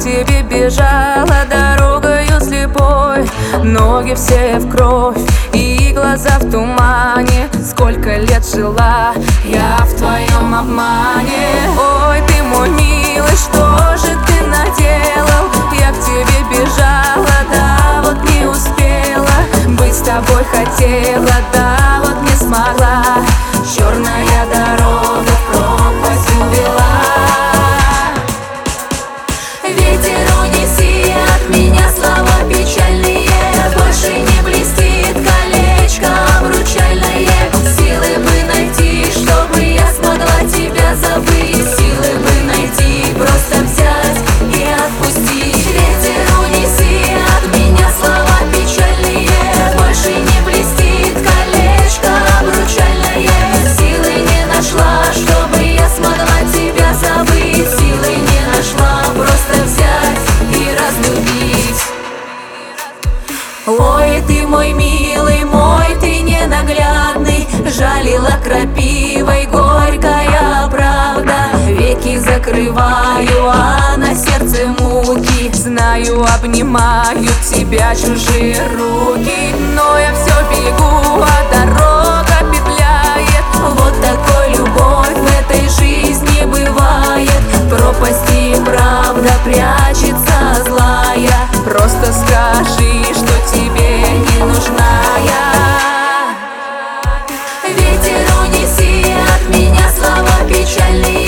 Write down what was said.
тебе бежала дорогою слепой. Ноги все в кровь и глаза в тумане. Сколько лет жила я в твоем обмане. Ой, ты мой милый, что же ты наделал? Я к тебе бежала, да вот не успела. Быть с тобой хотела, да вот не смогла. Черная дорога в пропасть увела. Ветер, унеси от меня слова печальные. Больше не блестит колечко обручальное. Силы бы найти, чтобы я смогла тебя забыть. Силы бы найти, просто взять и отпустить. Ветер, унеси от меня слова печальные. Больше не блестит колечко обручальное. Силы не нашла, чтобы я смогла тебя забыть. Силы не нашла, просто взять и разлюбить. Ой, ты мой милый, мой ты ненаглядный. Жалила крапивой горькая правда. Веки закрываю, а на сердце муки. Знаю, обнимают тебя чужие руки. Но я все бегу, а дорога петляет. Вот такой любовь в этой жизни бывает. В пропасти правда прячется злая. Просто скажи, что тебе не нужна я. Ветер, унеси от меня слова печальные.